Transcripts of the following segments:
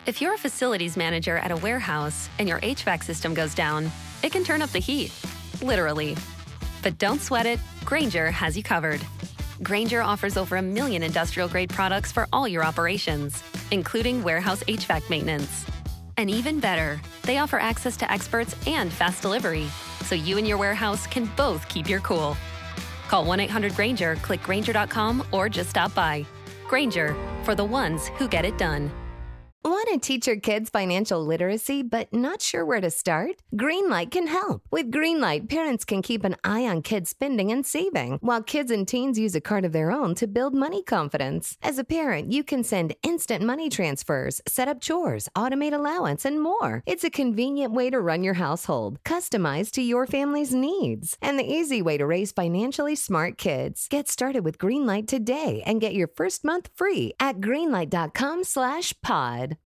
If you're a facilities manager at a warehouse and your HVAC system goes down, it can turn up the heat, literally. But don't sweat it, Grainger has you covered. Grainger offers over 1 million industrial-grade products for all your operations, including warehouse HVAC maintenance. And even better, they offer access to experts and fast delivery, so you and your warehouse can both keep your cool. Call 1-800-GRAINGER, click Grainger.com, or just stop by. Grainger, for the ones who get it done. Want to teach your kids financial literacy but not sure where to start? Greenlight can help. With Greenlight, parents can keep an eye on kids' spending and saving, while kids and teens use a card of their own to build money confidence. As a parent, you can send instant money transfers, set up chores, automate allowance, and more. It's a convenient way to run your household, customized to your family's needs, and the easy way to raise financially smart kids. Get started with Greenlight today and get your first month free at greenlight.com/pod.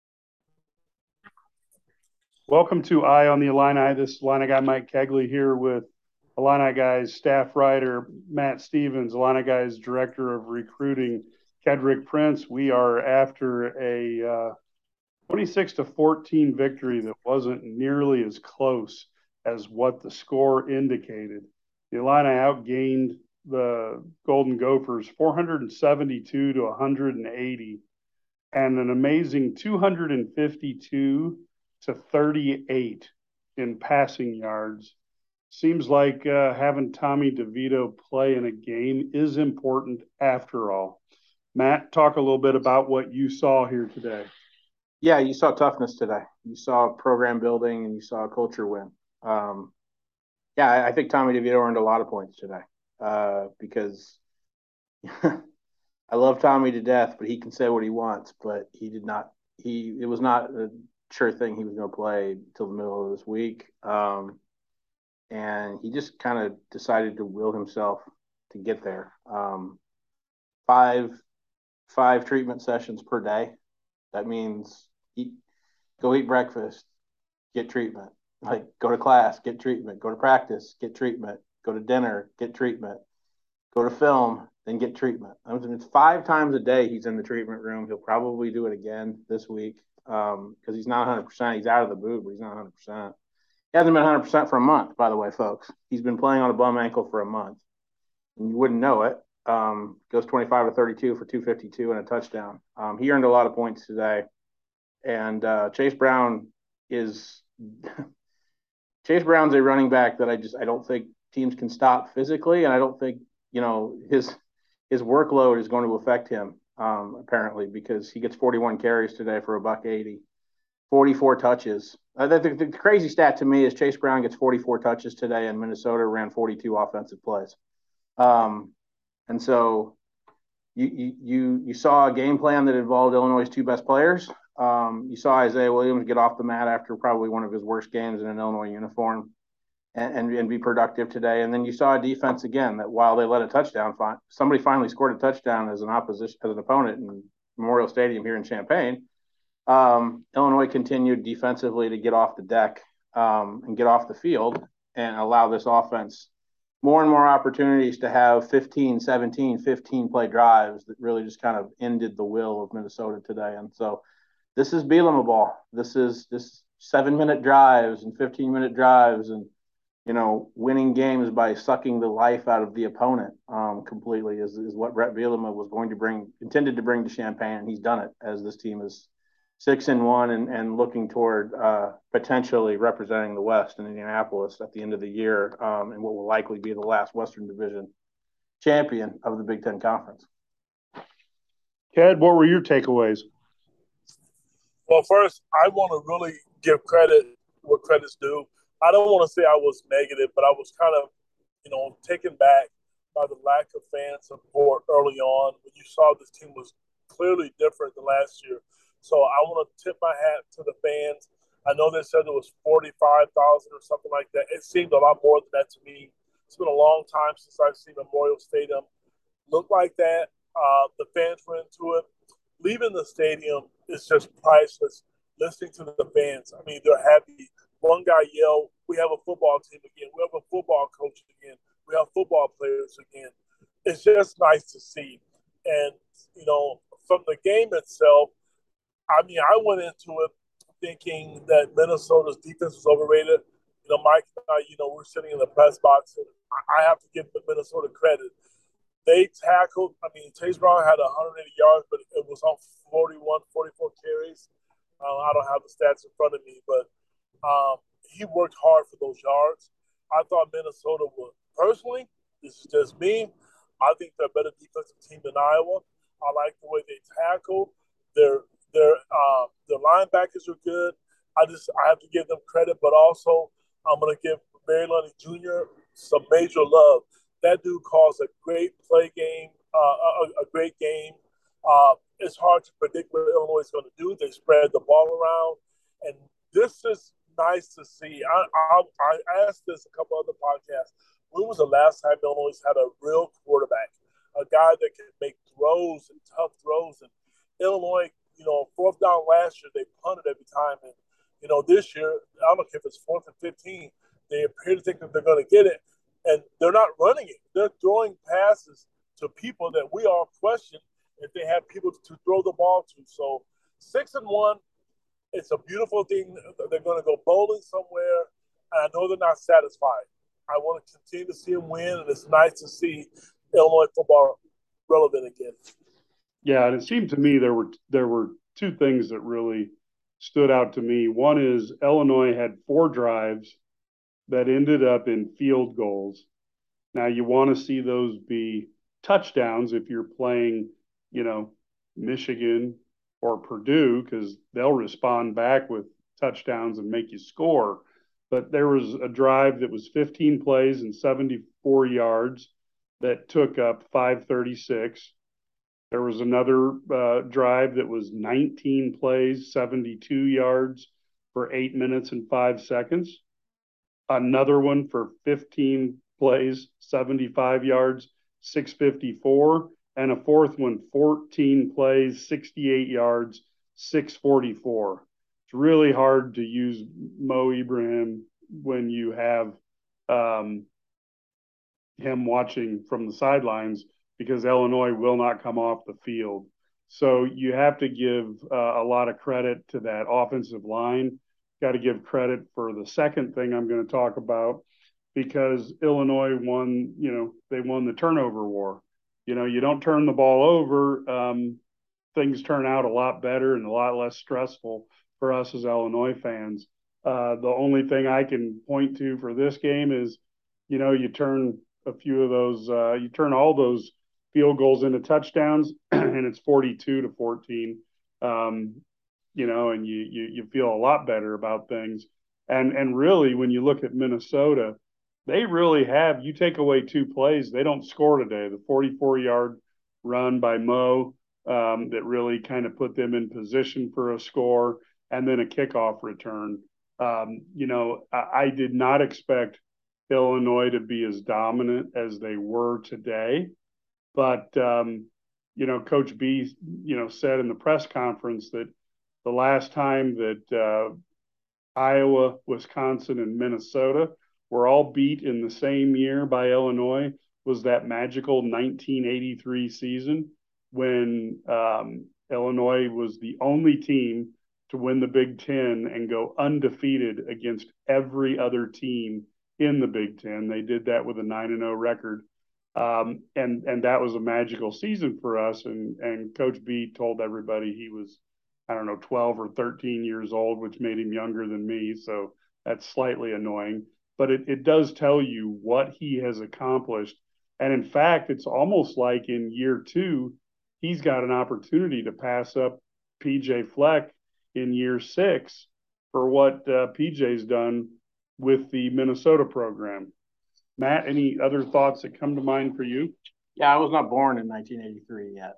Welcome to Eye on the Illini. This is Illini guy Mike Kegley here with Illini Guys staff writer Matt Stevens, Illini Guys director of recruiting Kedrick Prince. We are after a 26-14 victory that wasn't nearly as close as what the score indicated. The Illini outgained the Golden Gophers 472 to 180, and an amazing 252 to 38 in passing yards. Seems like having Tommy DeVito play in a game is important after all. Matt, talk a little bit about what you saw here today. Yeah, you saw toughness today. You saw program building and you saw a culture win. I think Tommy DeVito earned a lot of points today because I love Tommy to death, but he can say what he wants, but it was not a sure thing he was going to play till the middle of this week. And he just kind of decided to will himself to get there. Five treatment sessions per day. That means go eat breakfast, get treatment. Like go to class, get treatment. Go to practice, get treatment. Go to dinner, get treatment. Go to film, then get treatment. I mean, it's 5 times a day he's in the treatment room. He'll probably do it again this week. Because he's not 100%. He's out of the boot, but he's not 100%. He hasn't been 100% for a month, by the way, folks. He's been playing on a bum ankle for a month. And you wouldn't know it. Goes 25 to 32 for 252 and a touchdown. He earned a lot of points today. And Chase Brown is – Chase Brown's a running back that I don't think teams can stop physically, and I don't think, his workload is going to affect him. Apparently, because he gets 41 carries today for $180, 44 touches. The crazy stat to me is Chase Brown gets 44 touches today, and Minnesota ran 42 offensive plays. And so you saw a game plan that involved Illinois' 2 best players. You saw Isaiah Williams get off the mat after probably one of his worst games in an Illinois uniform and be productive today. And then you saw a defense again that while they let a touchdown, somebody finally scored a touchdown as an opponent in Memorial Stadium here in Champaign. Illinois continued defensively to get off the deck and get off the field and allow this offense more and more opportunities to have 15 play drives that really just kind of ended the will of Minnesota today. And so this is Bielema ball. This 7-minute drives and 15-minute drives and winning games by sucking the life out of the opponent completely is what Brett Bielema was intended to bring to Champaign, and he's done it as this team is 6-1 and looking toward potentially representing the West in Indianapolis at the end of the year and what will likely be the last Western Division champion of the Big Ten Conference. Ked, what were your takeaways? Well, first, I want to really give credit where credit's due. I don't want to say I was negative, but I was kind of, taken back by the lack of fan support early on when you saw this team was clearly different than last year. So I want to tip my hat to the fans. I know they said it was 45,000 or something like that. It seemed a lot more than that to me. It's been a long time since I've seen Memorial Stadium look like that. The fans were into it. Leaving the stadium is just priceless. Listening to the fans, I mean, they're happy. One guy yelled, "We have a football team again. We have a football coach again. We have football players again." It's just nice to see. And, from the game itself, I mean, I went into it thinking that Minnesota's defense was overrated. Mike and I, we're sitting in the press box, and I have to give Minnesota credit. They tackled, I mean, Chase Brown had 180 yards, but it was on 44 carries. I don't have the stats in front of me, but he worked hard for those yards. I thought Minnesota would, personally, this is just me, I think they're a better defensive team than Iowa. I like the way they tackle. Their linebackers are good. I have to give them credit, but also I'm going to give Barry Lundy Jr. some major love. That dude calls a great play game, a great game. It's hard to predict what Illinois is going to do. They spread the ball around, and this is nice to see. I asked this a couple other podcasts. When was the last time Illinois had a real quarterback, a guy that can make throws and tough throws? And Illinois, fourth down last year, they punted every time. And, this year, I don't care if it's 4th and 15, they appear to think that they're going to get it. And they're not running it. They're throwing passes to people that we all question if they have people to throw the ball to. So 6-1, it's a beautiful thing. They're going to go bowling somewhere. And I know they're not satisfied. I want to continue to see them win, and it's nice to see Illinois football relevant again. Yeah, and it seemed to me there were two things that really stood out to me. One is Illinois had 4 drives that ended up in field goals. Now you want to see those be touchdowns if you're playing, Michigan or Purdue, because they'll respond back with touchdowns and make you score. But there was a drive that was 15 plays and 74 yards that took up 536. There was another drive that was 19 plays, 72 yards for 8 minutes and 5 seconds. Another one for 15 plays, 75 yards, 654. And a fourth one, 14 plays, 68 yards, 644. It's really hard to use Mo Ibrahim when you have him watching from the sidelines, because Illinois will not come off the field. So you have to give a lot of credit to that offensive line. Got to give credit for the second thing I'm going to talk about, because Illinois won, they won the turnover war. You don't turn the ball over, things turn out a lot better and a lot less stressful for us as Illinois fans. The only thing I can point to for this game is, you turn a few of those, you turn all those field goals into touchdowns, and it's 42-14. And you feel a lot better about things. And really, when you look at Minnesota, they really have, you take away 2 plays, they don't score today. The 44-yard run by Mo that really kind of put them in position for a score, and then a kickoff return. I did not expect Illinois to be as dominant as they were today. But, Coach B, said in the press conference that the last time that Iowa, Wisconsin, and Minnesota were all beat in the same year by Illinois was that magical 1983 season when Illinois was the only team to win the Big Ten and go undefeated against every other team in the Big Ten. They did that with a 9-0 record. And that was a magical season for us. And Coach B told everybody he was, 12 or 13 years old, which made him younger than me. So that's slightly annoying. But it does tell you what he has accomplished. And in fact, it's almost like in year 2, he's got an opportunity to pass up PJ Fleck in year 6 for what PJ's done with the Minnesota program. Matt, any other thoughts that come to mind for you? Yeah, I was not born in 1983 yet.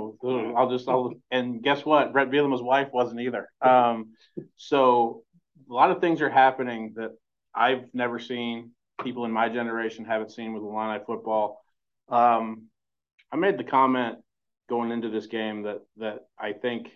And guess what? Brett Bielema's wife wasn't either. So a lot of things are happening that I've never seen. People in my generation haven't seen with Illini football. I made the comment going into this game that I think,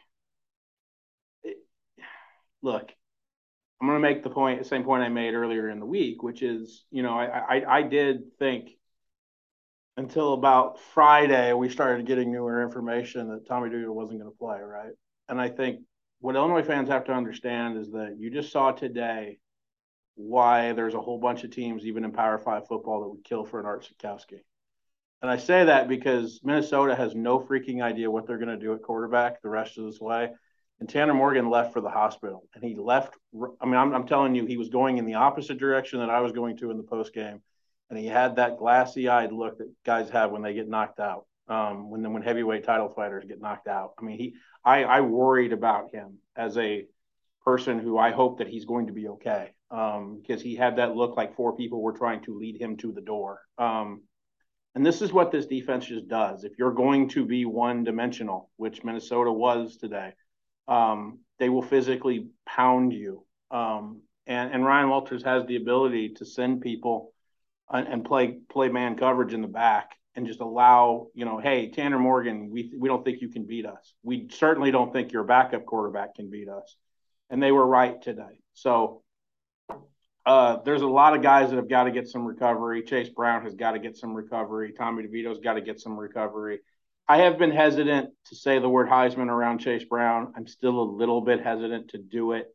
look, I'm going to make the same point I made earlier in the week, which is, I did think until about Friday, we started getting newer information that Tommy Doodle wasn't going to play, right? And I think what Illinois fans have to understand is that you just saw today why there's a whole bunch of teams, even in Power 5 football, that would kill for an Art Sitkowski. And I say that because Minnesota has no freaking idea what they're going to do at quarterback the rest of this way. And Tanner Morgan left for the hospital. And he left – I mean, I'm telling you, he was going in the opposite direction that I was going to in the postgame. And he had that glassy-eyed look that guys have when they get knocked out, when heavyweight title fighters get knocked out. I mean, I worried about him as a person who I hope that he's going to be okay, because he had that look like 4 people were trying to lead him to the door. And this is what this defense just does. If you're going to be one-dimensional, which Minnesota was today, they will physically pound you. And Ryan Walters has the ability to send people and play man coverage in the back and just allow, hey, Tanner Morgan, we don't think you can beat us. We certainly don't think your backup quarterback can beat us. And they were right today. So there's a lot of guys that have got to get some recovery. Chase Brown has got to get some recovery. Tommy DeVito's got to get some recovery. I have been hesitant to say the word Heisman around Chase Brown. I'm still a little bit hesitant to do it.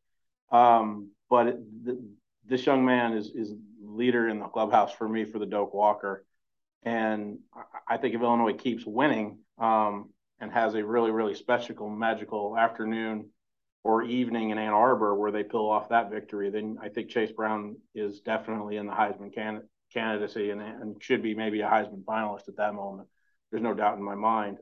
But this young man is leader in the clubhouse for me for the Doak Walker. And I think if Illinois keeps winning and has a really, really special, magical afternoon or evening in Ann Arbor where they pull off that victory, then I think Chase Brown is definitely in the Heisman candidacy and should be maybe a Heisman finalist at that moment. There's no doubt in my mind.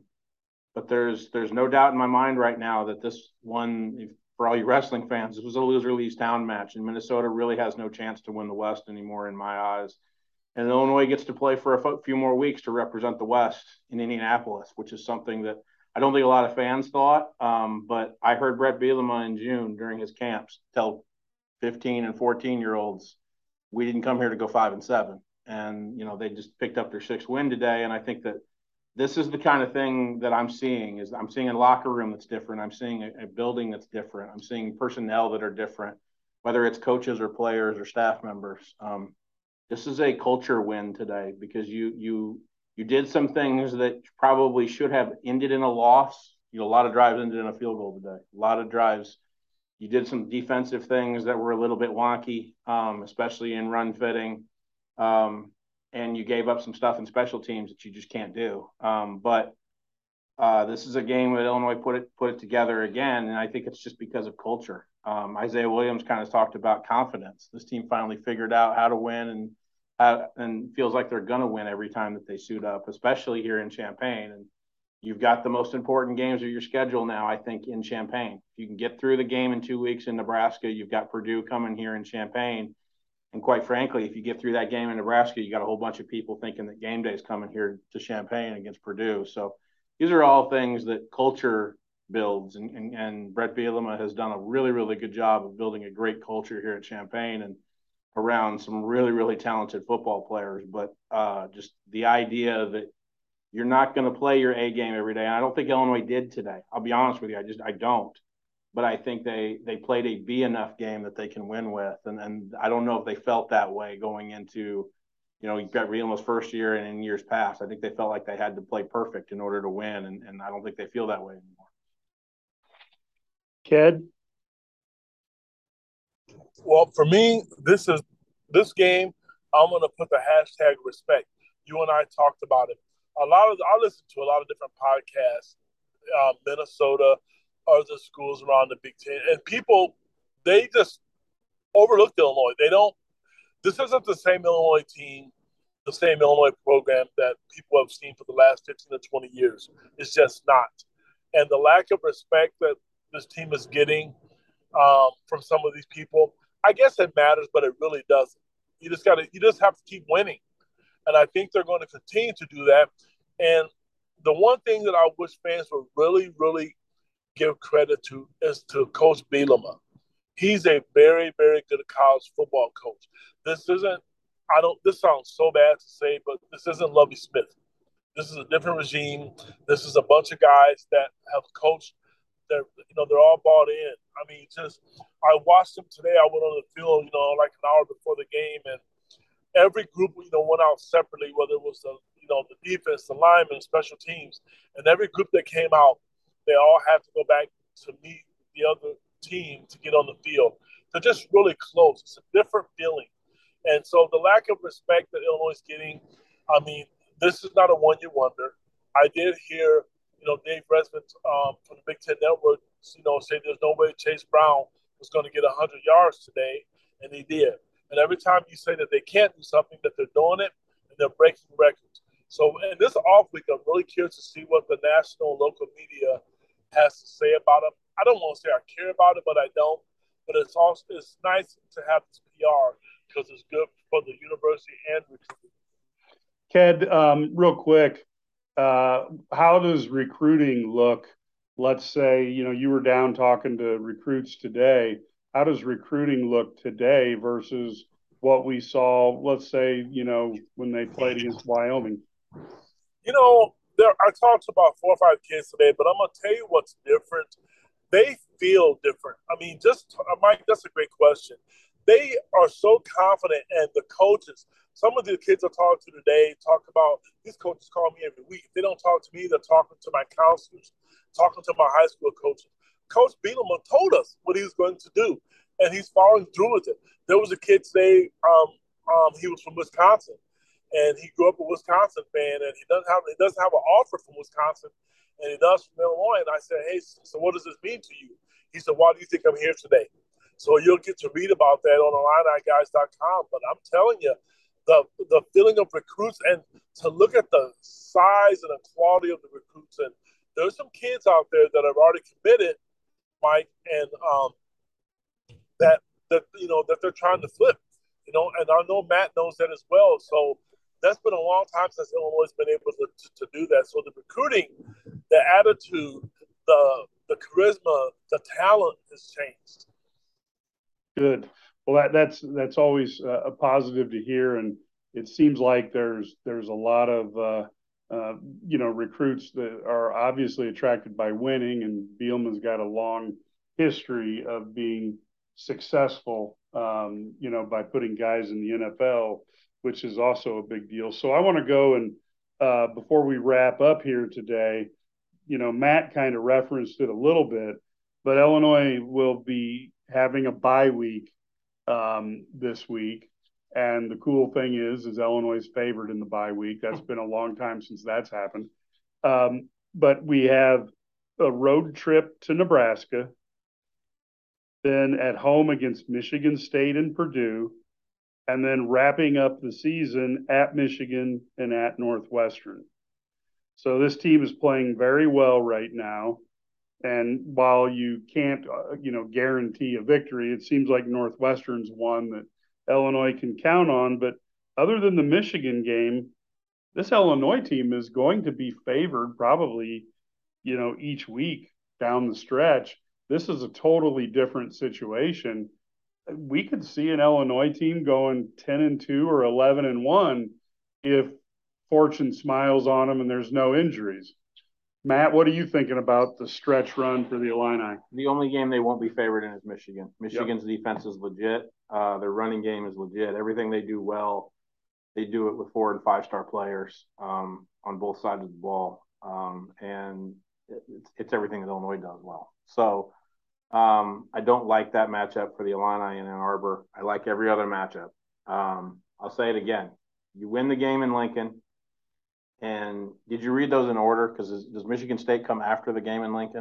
But there's no doubt in my mind right now that this one, for all you wrestling fans, this was a loser-leaves town match, and Minnesota really has no chance to win the West anymore in my eyes. And Illinois gets to play for a few more weeks to represent the West in Indianapolis, which is something that I don't think a lot of fans thought. But I heard Brett Bielema in June during his camps tell 15 and 14-year-olds, we didn't come here to go 5-7. And, they just picked up their 6th win today. And I think that this is the kind of thing that I'm seeing a locker room that's different. I'm seeing a building that's different. I'm seeing personnel that are different, whether it's coaches or players or staff members. This is a culture win today because you did some things that probably should have ended in a loss. A lot of drives ended in a field goal today. A lot of drives. You did some defensive things that were a little bit wonky, especially in run fitting. And you gave up some stuff in special teams that you just can't do. But this is a game that Illinois put it together again, and I think it's just because of culture. Isaiah Williams kind of talked about confidence. This team finally figured out how to win and feels like they're going to win every time that they suit up, especially here in Champaign. And you've got the most important games of your schedule now, I think, in Champaign. If you can get through the game in 2 weeks in Nebraska, you've got Purdue coming here in Champaign. And quite frankly, if you get through that game in Nebraska, you got a whole bunch of people thinking that game day is coming here to Champaign against Purdue. So these are all things that culture builds. And Brett Bielema has done a really, really good job of building a great culture here at Champaign and around some really, really talented football players. But just the idea that you're not going to play your A game every day. And I don't think Illinois did today. I'll be honest with you. I don't. But I think they played a B enough game that they can win with. And I don't know if they felt that way going into, you've got Bielema's first year and in years past. I think they felt like they had to play perfect in order to win. And I don't think they feel that way anymore. Ked? Well, for me, this game, I'm going to put the hashtag respect. You and I talked about it. I listen to a lot of different podcasts, Minnesota, other schools around the Big Ten, and people, they just overlooked Illinois. This isn't the same Illinois team, the same Illinois program that people have seen for the last 15 to 20 years. It's just not. And the lack of respect that this team is getting from some of these people, I guess it matters, but it really doesn't. You just have to keep winning. And I think they're going to continue to do that. And the one thing that I wish fans would really, really give credit to is to Coach Bielema. He's a very, very good college football coach. This sounds so bad to say, but this isn't Lovie Smith. This is a different regime. This is a bunch of guys that have coached. They're all bought in. I mean, I watched them today. I went on the field, like an hour before the game, and every group, went out separately, whether it was the defense, the linemen, special teams, and every group that came out, they all had to go back to meet the other team to get on the field. They're just really close. It's a different feeling. And so the lack of respect that Illinois is getting, I mean, this is not a one-year wonder. I did hear, Dave Resnick from the Big Ten Network, say there's no way Chase Brown was going to get 100 yards today, and he did. And every time you say that they can't do something, that they're doing it, and they're breaking records. So in this off week, I'm really curious to see what the national and local media has to say about him. I don't want to say I care about it, but I don't. But it's nice to have this PR because it's good for the university and recruiting. Ked, real quick, how does recruiting look? Let's say, you were down talking to recruits today. How does recruiting look today versus what we saw, let's say, when they played against Wyoming? I talked to about 4 or 5 kids today, but I'm going to tell you what's different. They feel different. I mean, Mike, that's a great question. They are so confident, and the coaches, some of the kids I talked to today talk about, these coaches call me every week. If they don't talk to me, they're talking to my counselors, talking to my high school coaches. Coach Bielema told us what he was going to do, and he's following through with it. There was a kid today, he was from Wisconsin, and he grew up a Wisconsin fan, and he doesn't have an offer from Wisconsin, and he does from Illinois. And I said, hey, so what does this mean to you? He said, why do you think I'm here today? So you'll get to read about that on IlliniGuys.com. But I'm telling you, the feeling of recruits, and to look at the size and the quality of the recruits, and there's some kids out there that have already committed, Mike, and that they're trying to flip, and I know Matt knows that as well. So that's been a long time since Illinois has been able to do that. So the recruiting, the attitude, the charisma, the talent has changed. Good. Well, that's always a positive to hear, and it seems like there's a lot of recruits that are obviously attracted by winning, and Bielema's got a long history of being successful, by putting guys in the NFL, which is also a big deal. So I want to go and before we wrap up here today, Matt kind of referenced it a little bit, but Illinois will be having a bye week this week. And the cool thing is Illinois is favored in the bye week. That's been a long time since that's happened. But we have a road trip to Nebraska, then at home against Michigan State and Purdue, and then wrapping up the season at Michigan and at Northwestern. So this team is playing very well right now. And while you can't, guarantee a victory, it seems like Northwestern's one that Illinois can count on. But other than the Michigan game, this Illinois team is going to be favored probably, each week down the stretch. This is a totally different situation. We could see an Illinois team going 10-2 or 11-1 if fortune smiles on them and there's no injuries. Matt, what are you thinking about the stretch run for the Illini? The only game they won't be favored in is Michigan. Michigan's defense is legit. Their running game is legit. Everything they do well, they do it with 4- and 5-star players on both sides of the ball. And it's everything that Illinois does well. So I don't like that matchup for the Illini in Ann Arbor. I like every other matchup. I'll say it again. You win the game in Lincoln. And did you read those in order? Because does Michigan State come after the game in Lincoln?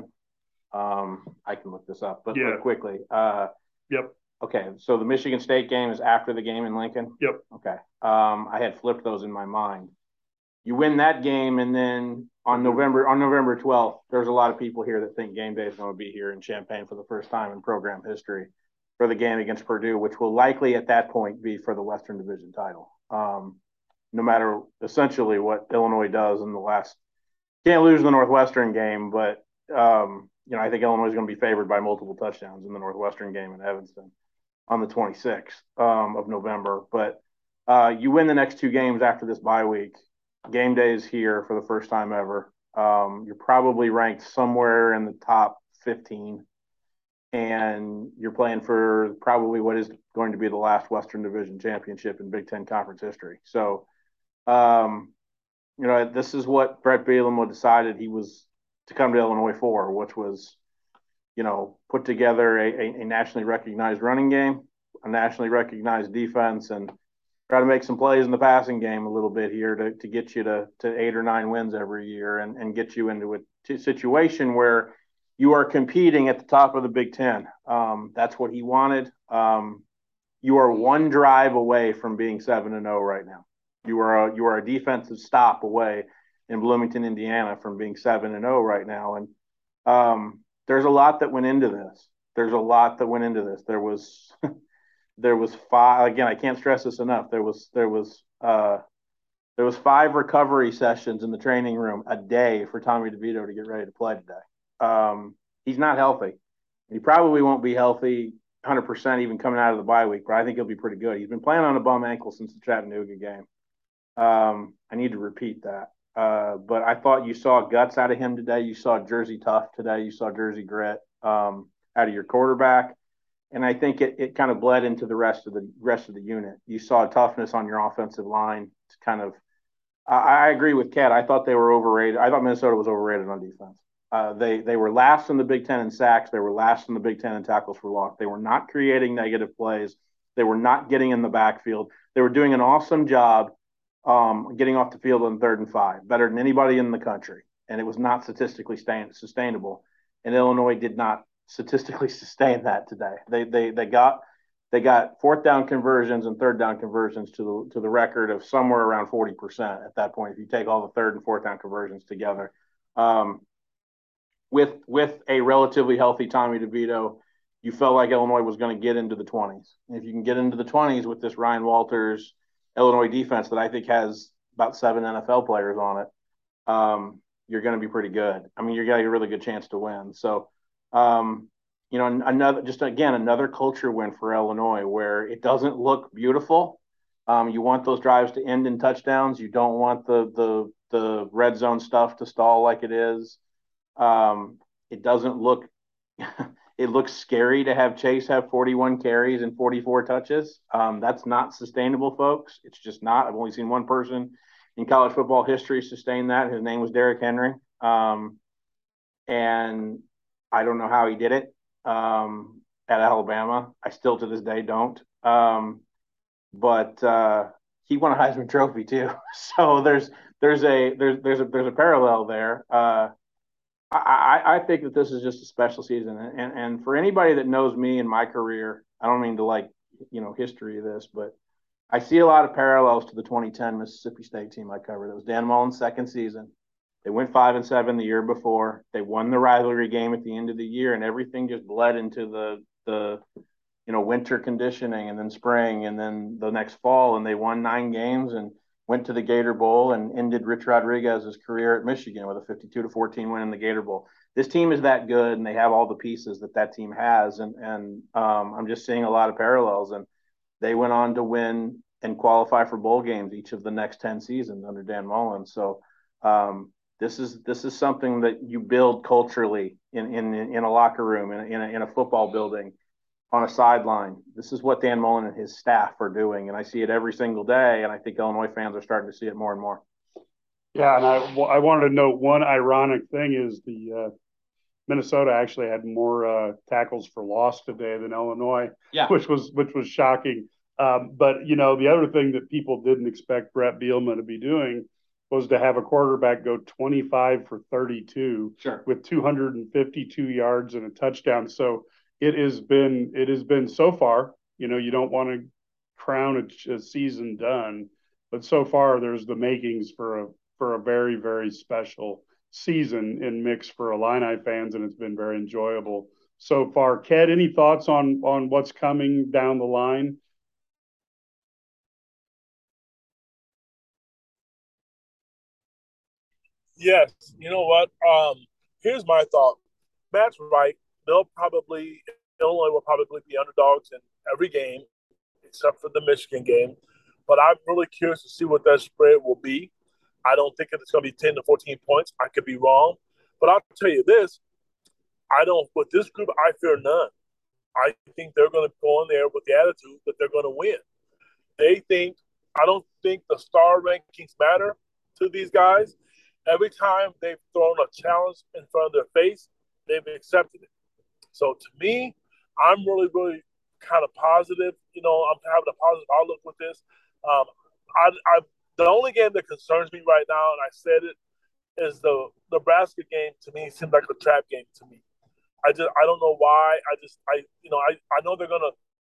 I can look this up, but quickly. Yep. Okay, so the Michigan State game is after the game in Lincoln? Yep. Okay. I had flipped those in my mind. You win that game, and then on November 12th, there's a lot of people here that think game day is going to be here in Champaign for the first time in program history for the game against Purdue, which will likely at that point be for the Western Division title. No matter essentially what Illinois does in the last, can't lose the Northwestern game, but I think Illinois is going to be favored by multiple touchdowns in the Northwestern game in Evanston on the 26th of November. But you win the next 2 games after this bye week. Game day is here for the first time ever. You're probably ranked somewhere in the top 15, and you're playing for probably what is going to be the last Western Division championship in Big Ten Conference history. So, this is what Brett Bielema decided he was to come to Illinois for, which was, put together a nationally recognized running game, a nationally recognized defense, and try to make some plays in the passing game a little bit here to get you to 8 or 9 wins every year and get you into a situation where you are competing at the top of the Big Ten. That's what he wanted. You are one drive away from being 7-0 right now. You are a defensive stop away in Bloomington, Indiana, from being 7-0 right now. And there's a lot that went into this. There was there was 5. Again, I can't stress this enough. There was 5 recovery sessions in the training room a day for Tommy DeVito to get ready to play today. He's not healthy. He probably won't be healthy 100% even coming out of the bye week, but I think he'll be pretty good. He's been playing on a bum ankle since the Chattanooga game. I need to repeat that. But I thought you saw guts out of him today. You saw Jersey tough today. You saw Jersey grit out of your quarterback. And I think it kind of bled into the rest of the unit. You saw toughness on your offensive line. It's kind of I agree with Kat. I thought they were overrated. I thought Minnesota was overrated on defense. They were last in the Big Ten in sacks. They were last in the Big Ten in tackles for loss. They were not creating negative plays. They were not getting in the backfield. They were doing an awesome job getting off the field on 3rd and 5, better than anybody in the country. And it was not statistically sustainable. And Illinois did not statistically sustain that today. They got 4th down conversions and 3rd down conversions to the record of somewhere around 40% at that point if you take all the 3rd and 4th down conversions together. With a relatively healthy Tommy DeVito, you felt like Illinois was going to get into the 20s. And if you can get into the 20s with this Ryan Walters Illinois defense that I think has about 7 NFL players on it, you're going to be pretty good. I mean, you're got a really good chance to win. So, another culture win for Illinois where it doesn't look beautiful. You want those drives to end in touchdowns. You don't want the red zone stuff to stall like it is. It doesn't look it looks scary to have Chase have 41 carries and 44 touches. That's not sustainable, folks. It's just not. I've only seen one person in college football history sustain that. His name was Derrick Henry. And I don't know how he did it at Alabama. I still to this day don't. But he won a Heisman Trophy too. So there's a parallel there. I think that this is just a special season, and for anybody that knows me in my career, I don't mean to history of this, but I see a lot of parallels to the 2010 Mississippi State team I covered. It was Dan Mullen's second season. They went 5-7 the year before. They won the rivalry game at the end of the year, and everything just bled into the winter conditioning, and then spring, and then the next fall, and they won 9 games and went to the Gator Bowl and ended Rich Rodriguez's career at Michigan with a 52-14 win in the Gator Bowl. This team is that good, and they have all the pieces that team has, and I'm just seeing a lot of parallels. And they went on to win and qualify for bowl games each of the next 10 seasons under Dan Mullen. So this is something that you build culturally in a locker room, in a football building, on a sideline. This is what Dan Mullen and his staff are doing, and I see it every single day, and I think Illinois fans are starting to see it more and more. Yeah, and I wanted to note one ironic thing is the Minnesota actually had more tackles for loss today than Illinois, which was shocking. But the other thing that people didn't expect Brett Bielema to be doing was to have a quarterback go 25 for 32 with 252 yards and a touchdown. So it has been so far, you don't want to crown a season done, but so far there's the makings for a very, very special season in mix for Illini fans, and it's been very enjoyable so far. Ked, any thoughts on what's coming down the line? Yes. You know what? Here's my thought. Matt's right. Illinois will probably be underdogs in every game except for the Michigan game. But I'm really curious to see what that spread will be. I don't think it's going to be 10 to 14 points. I could be wrong. But I'll tell you this. With this group, I fear none. I think they're going to go in there with the attitude that they're going to win. I don't think the star rankings matter to these guys. Every time they've thrown a challenge in front of their face, they've accepted it. So to me, I'm really, really kind of positive. I'm having a positive outlook with this. The only game that concerns me right now, and I said it, is the Nebraska game. To me, seems like a trap game to me. I don't know why. I know they're gonna.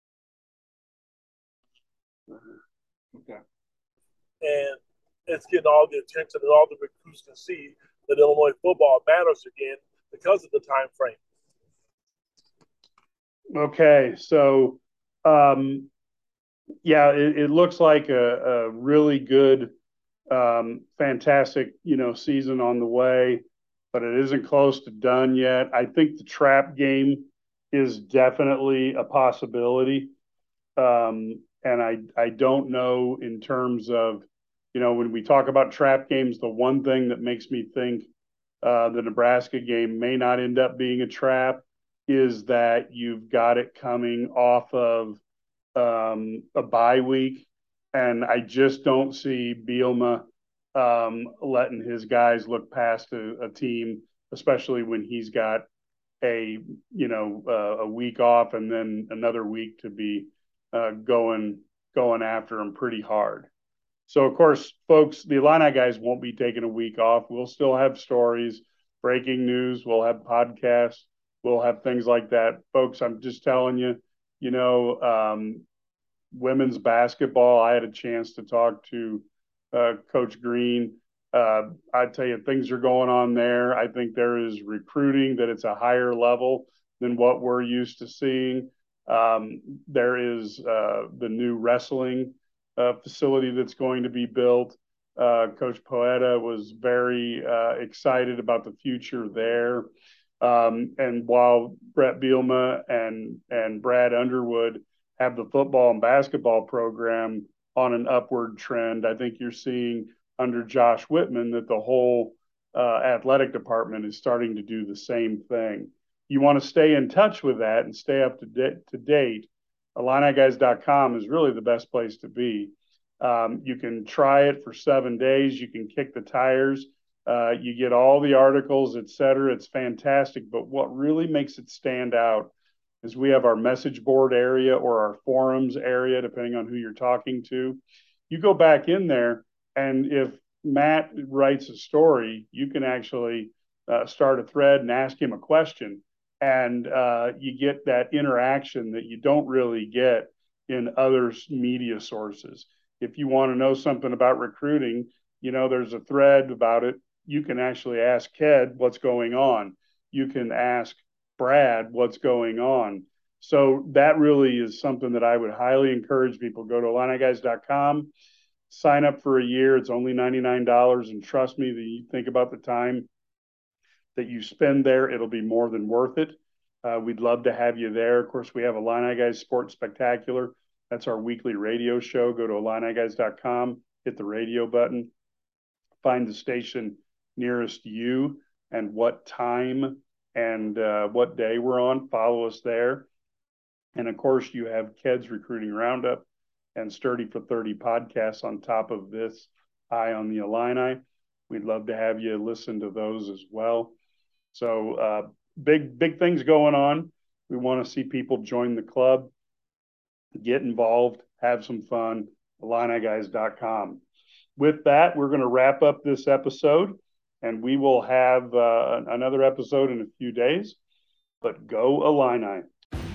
Okay. And it's getting all the attention, and all the recruits can see that Illinois football matters again because of the time frame. Okay, so it looks like a really good, fantastic, season on the way, but it isn't close to done yet. I think the trap game is definitely a possibility. And I don't know in terms of, when we talk about trap games, the one thing that makes me think the Nebraska game may not end up being a trap is that you've got it coming off of a bye week. And I just don't see Bielema letting his guys look past a team, especially when he's got a week off and then another week to be going after them pretty hard. So, of course, folks, the Illini guys won't be taking a week off. We'll still have stories, breaking news. We'll have podcasts. We'll have things like that. Folks, I'm just telling you, women's basketball, I had a chance to talk to Coach Green. I tell you, things are going on there. I think there is recruiting that it's a higher level than what we're used to seeing. There is the new wrestling facility that's going to be built. Coach Poeta was very excited about the future there. And while Brett Bielema and Brad Underwood have the football and basketball program on an upward trend, I think you're seeing under Josh Whitman that the whole athletic department is starting to do the same thing. You want to stay in touch with that and stay up to date. IlliniGuys.com is really the best place to be. You can try it for 7 days. You can kick the tires. You get all the articles, et cetera. It's fantastic. But what really makes it stand out is we have our message board area or our forums area, depending on who you're talking to. You go back in there, and if Matt writes a story, you can actually start a thread and ask him a question. And you get that interaction that you don't really get in other media sources. If you want to know something about recruiting, there's a thread about it. You can actually ask Ked what's going on. You can ask Brad what's going on. So that really is something that I would highly encourage people. Go to IlliniGuys.com, sign up for a year. It's only $99. And trust me, that you think about the time that you spend there, it'll be more than worth it. We'd love to have you there. Of course, we have Illini Guys Sports Spectacular. That's our weekly radio show. Go to IlliniGuys.com, hit the radio button, find the station nearest you and what time and what day we're on. Follow us there. And, of course, you have Ked's Recruiting Roundup and Sturdy for 30 podcasts on top of this Eye on the Illini. We'd love to have you listen to those as well. So big things going on. We want to see people join the club, get involved, have some fun. IlliniGuys.com. With that, we're going to wrap up this episode, and we will have another episode in a few days. But go Illini.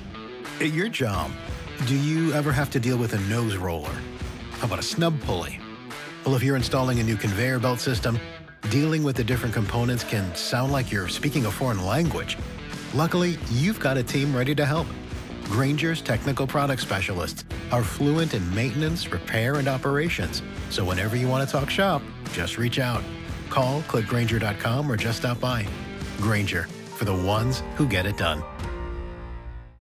At your job, do you ever have to deal with a nose roller? How about a snub pulley? Well, if you're installing a new conveyor belt system, dealing with the different components can sound like you're speaking a foreign language. Luckily, you've got a team ready to help. Grainger's technical product specialists are fluent in maintenance, repair, and operations. So whenever you want to talk shop, just reach out. Call, click Grainger.com, or just stop by. Grainger, for the ones who get it done.